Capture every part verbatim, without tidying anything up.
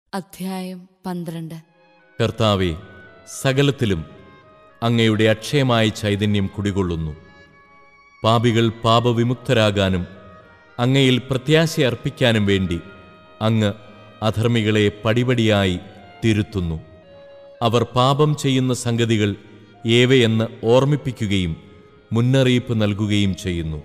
അധ്യായം പന്ത്രണ്ട്. കർത്താവേ, സകലത്തിലും അങ്ങയുടെ അക്ഷയമായ ചൈതന്യം കുടികൊള്ളുന്നു. പാപികൾ പാപവിമുക്തരാകാനും അങ്ങയിൽ പ്രത്യാശ അർപ്പിക്കാനും വേണ്ടി അങ്ങ് അധർമ്മികളെ പടിപടിയായി തിരുത്തുന്നു. അവർ പാപം ചെയ്യുന്ന സംഗതികൾ ഏവയെന്ന് ഓർമ്മിപ്പിക്കുകയും മുന്നറിയിപ്പ് നൽകുകയും ചെയ്യുന്നു.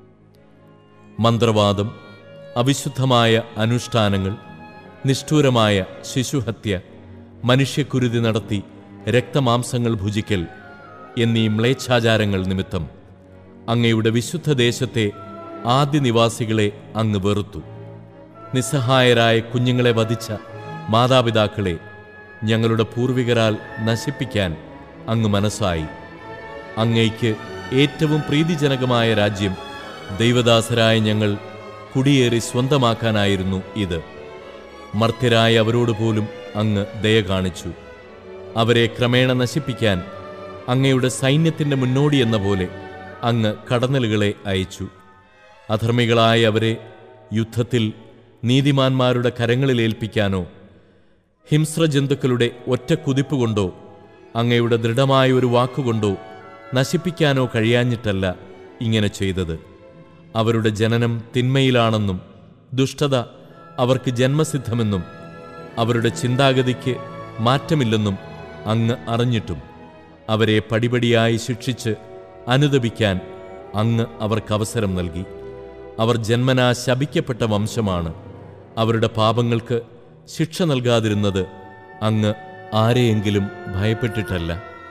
മന്ത്രവാദം, അവിശുദ്ധമായ അനുഷ്ഠാനങ്ങൾ, നിഷ്ഠൂരമായ ശിശുഹത്യ, മനുഷ്യക്കുരുതി നടത്തി രക്തമാംസങ്ങൾ ഭുജിക്കൽ എന്നീ മ്ലേച്ഛാചാരങ്ങൾ നിമിത്തം അങ്ങയുടെ വിശുദ്ധ ദേശത്തെ ആദ്യ നിവാസികളെ അങ്ങ് വെറുത്തു. നിസ്സഹായരായ കുഞ്ഞുങ്ങളെ വധിച്ച മാതാപിതാക്കളെ ഞങ്ങളുടെ പൂർവികരാൽ നശിപ്പിക്കാൻ അങ്ങ് മനസ്സായി. അങ്ങയ്ക്ക് ഏറ്റവും പ്രീതിജനകമായ രാജ്യം ദൈവദാസരായ ഞങ്ങൾ കുടിയേറി സ്വന്തമാക്കാനായിരുന്നു ഇത്. മർത്യരായ അവരോട് പോലും അങ്ങ് ദയ കാണിച്ചു. അവരെ ക്രമേണ നശിപ്പിക്കാൻ അങ്ങയുടെ സൈന്യത്തിൻ്റെ മുന്നോടിയെന്ന പോലെ അങ്ങ് കടന്നലുകളെ അയച്ചു. അധർമ്മികളായ അവരെ യുദ്ധത്തിൽ നീതിമാന്മാരുടെ കരങ്ങളിലേൽപ്പിക്കാനോ ഹിംസ്രജന്തുക്കളുടെ ഒറ്റ കുതിപ്പുകൊണ്ടോ അങ്ങയുടെ ദൃഢമായ ഒരു വാക്കുകൊണ്ടോ നശിപ്പിക്കാനോ കഴിയാഞ്ഞിട്ടല്ല ഇങ്ങനെ ചെയ്തത്. അവരുടെ ജനനം തിന്മയിലാണെന്നും ദുഷ്ടത അവർക്ക് ജന്മസിദ്ധമെന്നും അവരുടെ ചിന്താഗതിക്ക് മാറ്റമില്ലെന്നും അങ്ങ് അറിഞ്ഞിട്ടും അവരെ പടിപടിയായി ശിക്ഷിച്ച് അനുദപിക്കാൻ അങ്ങ് അവർക്ക് അവസരം നൽകി. അവർ ജന്മനാ ശപിക്കപ്പെട്ട വംശമാണ്. അവരുടെ പാപങ്ങൾക്ക് ശിക്ഷ നൽകാതിരുന്നത് അങ്ങ് ആരെയെങ്കിലും ഭയപ്പെട്ടിട്ടല്ല.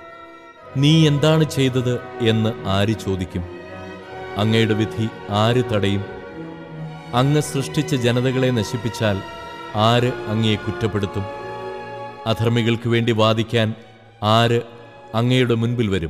നീ എന്താണ് ചെയ്തത് എന്ന് ആര് ചോദിക്കും? അങ്ങയുടെ വിധി ആര് തടയും? അങ്ങ് സൃഷ്ടിച്ച ജനതകളെ നശിപ്പിച്ചാൽ ആര് അങ്ങയെ കുറ്റപ്പെടുത്തും? അധർമ്മികൾക്ക് വേണ്ടി വാദിക്കാൻ ആര് അങ്ങയുടെ മുൻപിൽ വരും?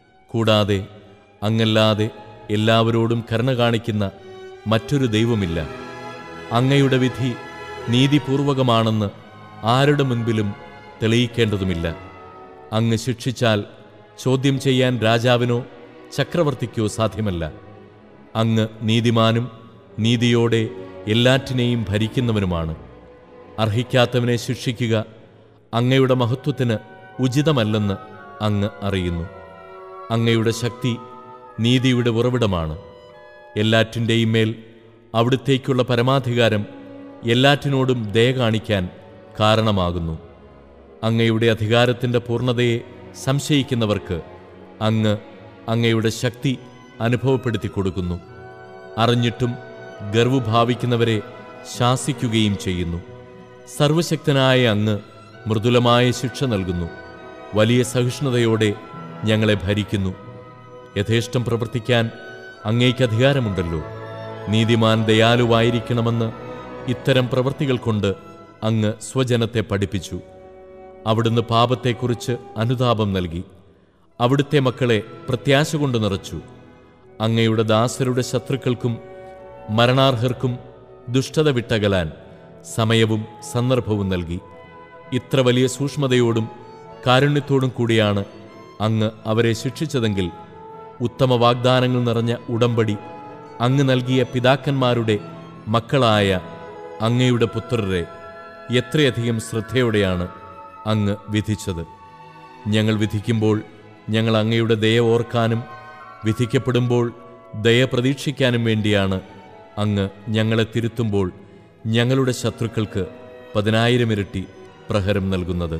കൂടാതെ അങ്ങല്ലാതെ എല്ലാവരോടും കരുണ കാണിക്കുന്ന മറ്റൊരു ദൈവമില്ല. അങ്ങയുടെ വിധി നീതിപൂർവകമാണെന്ന് ആരുടെ മുൻപിലും തെളിയിക്കേണ്ടതുമില്ല. അങ്ങ് ശിക്ഷിച്ചാൽ ചോദ്യം ചെയ്യാൻ രാജാവിനോ ചക്രവർത്തിക്കോ സാധ്യമല്ല. അങ്ങ് നീതിമാനും നീതിയോടെ എല്ലാറ്റിനെയും ഭരിക്കുന്നവനുമാണ്. അർഹിക്കാത്തവനെ ശിക്ഷിക്കുക അങ്ങയുടെ മഹത്വത്തിന് ഉചിതമല്ലെന്ന് അങ്ങ് അറിയുന്നു. അങ്ങയുടെ ശക്തി നീതിയുടെ ഉറവിടമാണ്. എല്ലാറ്റിൻ്റെയും മേൽ അവിടുത്തേക്കുള്ള പരമാധികാരം എല്ലാറ്റിനോടും ദയ കാണിക്കാൻ കാരണമാകുന്നു. അങ്ങയുടെ അധികാരത്തിൻ്റെ പൂർണ്ണതയെ സംശയിക്കുന്നവർക്ക് അങ്ങ് അങ്ങയുടെ ശക്തി അനുഭവപ്പെടുത്തി കൊടുക്കുന്നു. അറിഞ്ഞിട്ടും ഗർവ്വഭാവിക്കുന്നവരെ ശാസിക്കുകയും ചെയ്യുന്നു. സർവശക്തനായ അങ്ങ് മൃദുലമായ ശിക്ഷ നൽകുന്നു. വലിയ സഹിഷ്ണുതയോടെ ഞങ്ങളെ ഭരിക്കുന്നു. യഥേഷ്ടം പ്രവർത്തിക്കാൻ അങ്ങേക്ക് അധികാരമുണ്ടല്ലോ. നീതിമാൻ ദയാലുവായിരിക്കണമെന്ന് ഇത്തരം പ്രവൃത്തികൾ കൊണ്ട് അങ്ങ് സ്വജനത്തെ പഠിപ്പിച്ചു. അവിടുന്ന് പാപത്തെക്കുറിച്ച് അനുതാപം നൽകി. അവിടുത്തെ മക്കളെ പ്രത്യാശ കൊണ്ട് നിറച്ചു. അങ്ങയുടെ ദാസരുടെ ശത്രുക്കൾക്കും മരണാർഹർക്കും ദുഷ്ടത വിട്ടകലാൻ സമയവും സന്ദർഭവും നൽകി. ഇത്ര വലിയ സൂക്ഷ്മതയോടും കാരുണ്യത്തോടും കൂടിയാണ് അങ്ങ് അവരെ ശിക്ഷിച്ചതെങ്കിൽ ഉത്തമ വാഗ്ദാനങ്ങൾ നിറഞ്ഞ ഉടമ്പടി അങ്ങ് നൽകിയ പിതാക്കന്മാരുടെ മക്കളായ അങ്ങയുടെ പുത്രരെ എത്രയധികം ശ്രദ്ധയോടെയാണ് അങ്ങ് വിധിച്ചത്. ഞങ്ങൾ വിധിക്കുമ്പോൾ ഞങ്ങൾ അങ്ങയുടെ ദയ ഓർക്കാനും വിധിക്കപ്പെടുമ്പോൾ ദയ പ്രതീക്ഷിക്കാനും വേണ്ടിയാണ് അങ്ങ് ഞങ്ങളെ തിരുത്തുമ്പോൾ ഞങ്ങളുടെ ശത്രുക്കൾക്ക് പതിനായിരം ഇരട്ടി പ്രഹരം നൽകുന്നത്.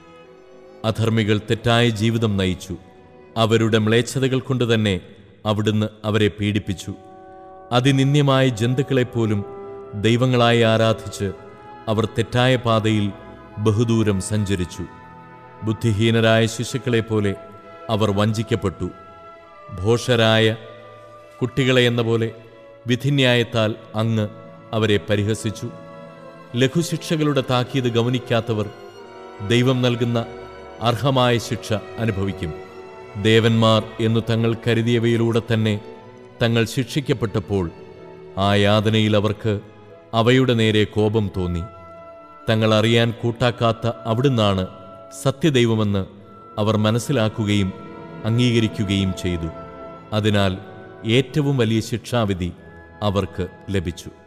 അധർമ്മികൾ തെറ്റായ ജീവിതം നയിച്ചു. അവരുടെ മ്ലേച്ഛതകൾ കൊണ്ട് തന്നെ അവിടുന്ന് അവരെ പീഡിപ്പിച്ചു. അതിനിന്ദ്യമായ ജന്തുക്കളെപ്പോലും ദൈവങ്ങളായി ആരാധിച്ച് അവർ തെറ്റായ പാതയിൽ ബഹുദൂരം സഞ്ചരിച്ചു. ബുദ്ധിഹീനരായ ശിശുക്കളെപ്പോലെ അവർ വഞ്ചിക്കപ്പെട്ടു. ഭോഷരായ കുട്ടികളെ എന്ന പോലെ വിധിന്യായത്താൽ അങ്ങ് അവരെ പരിഹസിച്ചു. ലഘുശിക്ഷകളുടെ താക്കീത് ഗൗനിക്കാത്തവർ ദൈവം നൽകുന്ന അർഹമായ ശിക്ഷ അനുഭവിക്കും. ദേവന്മാർ എന്നു തങ്ങൾ കരുതിയവയിലൂടെ തന്നെ തങ്ങൾ ശിക്ഷിക്കപ്പെട്ടപ്പോൾ ആ യാതനയിൽ അവർക്ക് അവയുടെ നേരെ കോപം തോന്നി. തങ്ങൾ അറിയാൻ കൂട്ടാക്കാത്ത അവിടുന്നാണ് സത്യദൈവമെന്ന് അവർ മനസ്സിലാക്കുകയും അംഗീകരിക്കുകയും ചെയ്തു. അതിനാൽ ഏറ്റവും വലിയ ശിക്ഷാവിധി അവർക്ക് ലഭിച്ചു.